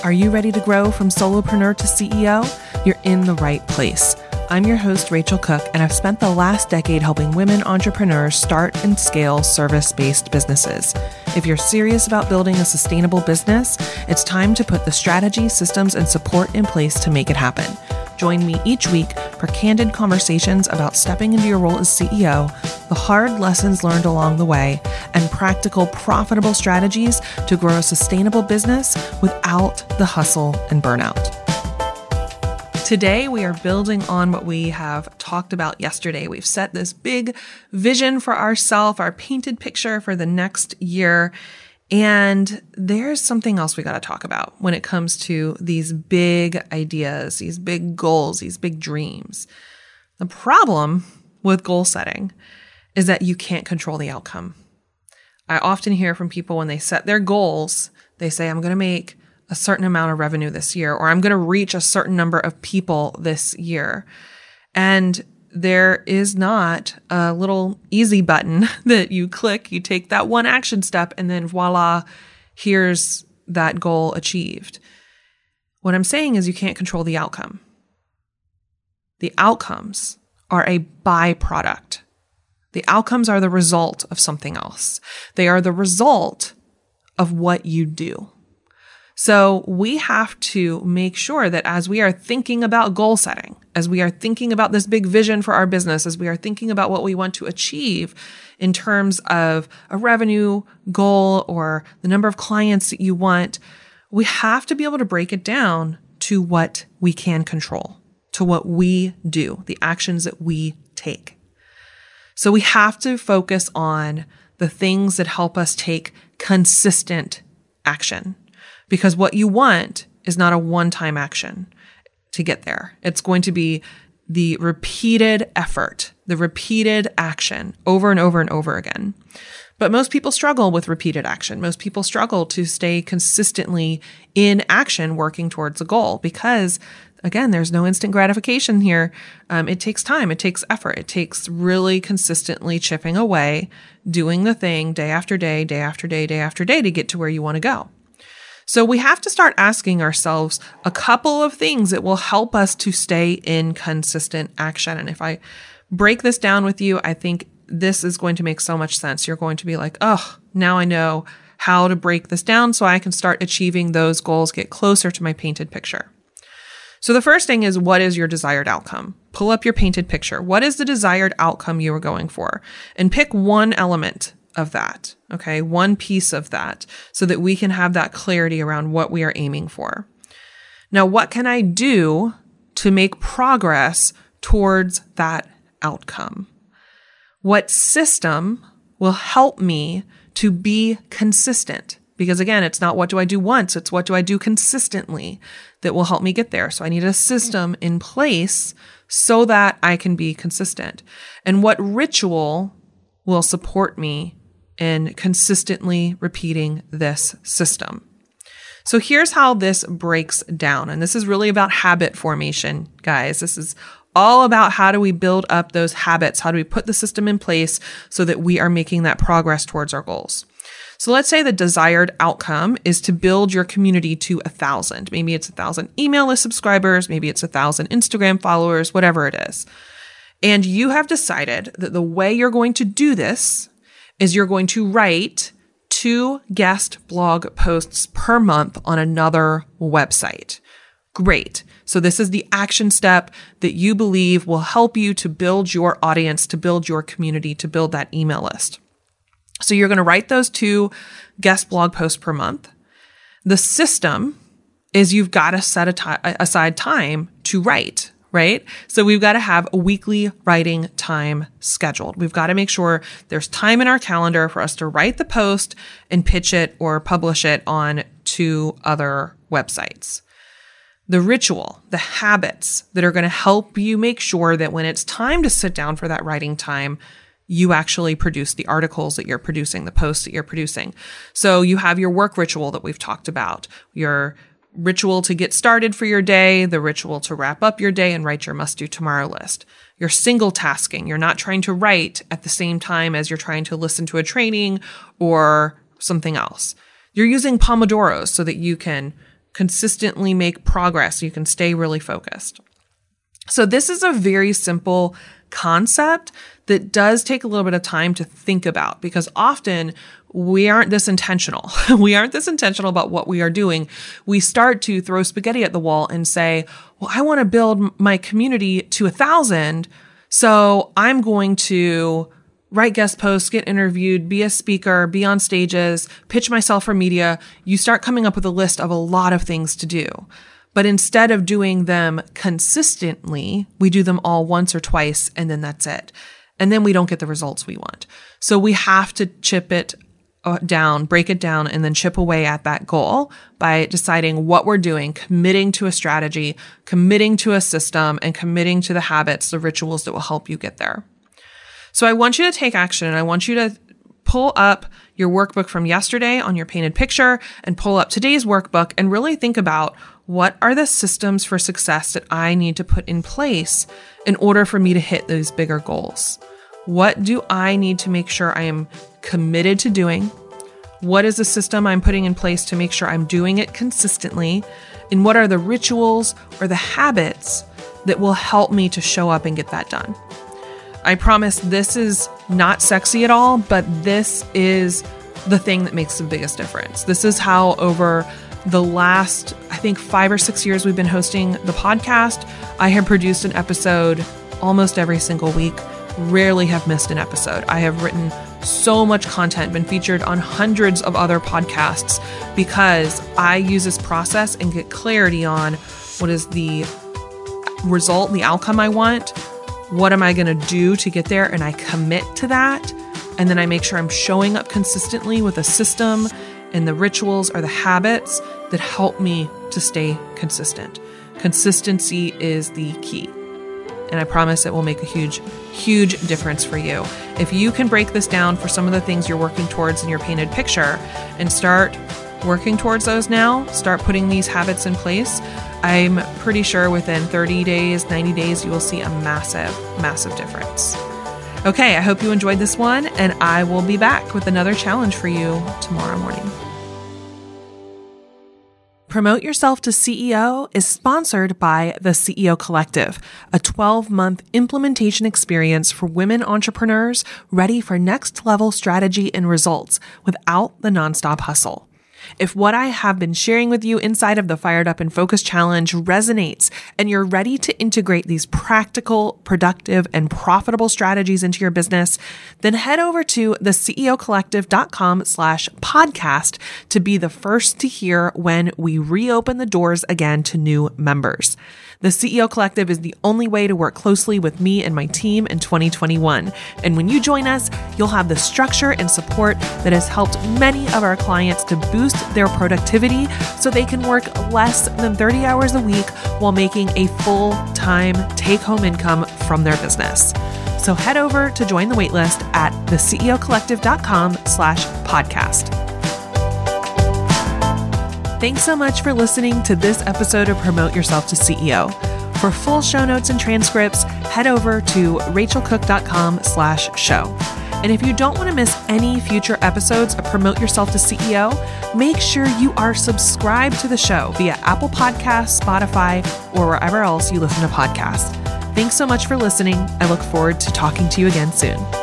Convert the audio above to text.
Are you ready to grow from solopreneur to CEO? You're in the right place. I'm your host, Rachel Cook, and I've spent the last decade helping women entrepreneurs start and scale service-based businesses. If you're serious about building a sustainable business, it's time to put the strategy, systems, and support in place to make it happen. Join me each week for candid conversations about stepping into your role as CEO, the hard lessons learned along the way, and practical, profitable strategies to grow a sustainable business without the hustle and burnout. Today, we are building on what we have talked about yesterday. We've set this big vision for ourselves, our painted picture for the next year. And there's something else we got to talk about when it comes to these big ideas, these big goals, these big dreams. The problem with goal setting is that you can't control the outcome. I often hear from people when they set their goals, they say, I'm going to make a certain amount of revenue this year, or I'm going to reach a certain number of people this year. And there is not a little easy button that you click, you take that one action step, and then voila, here's that goal achieved. What I'm saying is you can't control the outcome. The outcomes are a byproduct. The outcomes are the result of something else. They are the result of what you do. So we have to make sure that as we are thinking about goal setting, as we are thinking about this big vision for our business, as we are thinking about what we want to achieve in terms of a revenue goal or the number of clients that you want, we have to be able to break it down to what we can control, to what we do, the actions that we take. So we have to focus on the things that help us take consistent action. Because what you want is not a one-time action to get there. It's going to be the repeated effort, the repeated action over and over and over again. But most people struggle with repeated action. Most people struggle to stay consistently in action working towards a goal because, again, there's no instant gratification here. It takes time. It takes effort. It takes really consistently chipping away, doing the thing day after day, day after day, day after day to get to where you want to go. So we have to start asking ourselves a couple of things that will help us to stay in consistent action. And if I break this down with you, I think this is going to make so much sense. You're going to be like, oh, now I know how to break this down so I can start achieving those goals, get closer to my painted picture. So the first thing is, what is your desired outcome? Pull up your painted picture. What is the desired outcome you are going for? And pick one element of that, okay? One piece of that so that we can have that clarity around what we are aiming for. Now, what can I do to make progress towards that outcome? What system will help me to be consistent? Because again, it's not what do I do once, it's what do I do consistently that will help me get there. So I need a system in place so that I can be consistent. And what ritual will support me in consistently repeating this system. So here's how this breaks down. And this is really about habit formation, guys. This is all about how do we build up those habits? How do we put the system in place so that we are making that progress towards our goals? So let's say the desired outcome is to build your community to 1,000. Maybe it's 1,000 email list subscribers. Maybe it's 1,000 Instagram followers, whatever it is. And you have decided that the way you're going to do this is you're going to write 2 guest blog posts per month on another website. Great. So this is the action step that you believe will help you to build your audience, to build your community, to build that email list. So you're going to write those 2 guest blog posts per month. The system is you've got to set aside time to write. Right? So we've got to have a weekly writing time scheduled. We've got to make sure there's time in our calendar for us to write the post and pitch it or publish it on 2 other websites. The ritual, the habits that are going to help you make sure that when it's time to sit down for that writing time, you actually produce the articles that you're producing, the posts that you're producing. So you have your work ritual that we've talked about, your ritual to get started for your day, the ritual to wrap up your day and write your must-do tomorrow list. You're single tasking. You're not trying to write at the same time as you're trying to listen to a training or something else. You're using Pomodoros so that you can consistently make progress so you can stay really focused. So this is a very simple concept that does take a little bit of time to think about, because often we aren't this intentional. We aren't this intentional about what we are doing. We start to throw spaghetti at the wall and say, well, I want to build my community to 1,000. So I'm going to write guest posts, get interviewed, be a speaker, be on stages, pitch myself for media. You start coming up with a list of a lot of things to do. But instead of doing them consistently, we do them all once or twice, and then that's it. And then we don't get the results we want. So we have to chip it down, break it down, and then chip away at that goal by deciding what we're doing, committing to a strategy, committing to a system, and committing to the habits, the rituals that will help you get there. So I want you to take action, and I want you to pull up your workbook from yesterday on your painted picture and pull up today's workbook and really think about, what are the systems for success that I need to put in place in order for me to hit those bigger goals? What do I need to make sure I am committed to doing? What is the system I'm putting in place to make sure I'm doing it consistently? And what are the rituals or the habits that will help me to show up and get that done? I promise this is not sexy at all, but this is the thing that makes the biggest difference. This is how over the last, I think 5 or 6 years we've been hosting the podcast, I have produced an episode almost every single week, rarely have missed an episode. I have written so much content, been featured on hundreds of other podcasts, because I use this process and get clarity on what is the result, the outcome I want, what am I going to do to get there, and I commit to that. And then I make sure I'm showing up consistently with a system and the rituals or the habits that help me to stay consistent. Consistency is the key. And I promise it will make a huge, huge difference for you. If you can break this down for some of the things you're working towards in your painted picture and start working towards those now, start putting these habits in place, I'm pretty sure within 30 days, 90 days, you will see a massive, massive difference. Okay, I hope you enjoyed this one, and I will be back with another challenge for you tomorrow morning. Promote Yourself to CEO is sponsored by the CEO Collective, a 12-month implementation experience for women entrepreneurs ready for next-level strategy and results without the nonstop hustle. If what I have been sharing with you inside of the Fired Up and Focused Challenge resonates and you're ready to integrate these practical, productive, and profitable strategies into your business, then head over to theceocollective.com/podcast to be the first to hear when we reopen the doors again to new members. The CEO Collective is the only way to work closely with me and my team in 2021. And when you join us, you'll have the structure and support that has helped many of our clients to boost their productivity so they can work less than 30 hours a week while making a full-time take-home income from their business. So head over to join the waitlist at theceocollective.com/podcast. Thanks so much for listening to this episode of Promote Yourself to CEO. For full show notes and transcripts, head over to rachelcook.com/show. And if you don't want to miss any future episodes of Promote Yourself to CEO, make sure you are subscribed to the show via Apple Podcasts, Spotify, or wherever else you listen to podcasts. Thanks so much for listening. I look forward to talking to you again soon.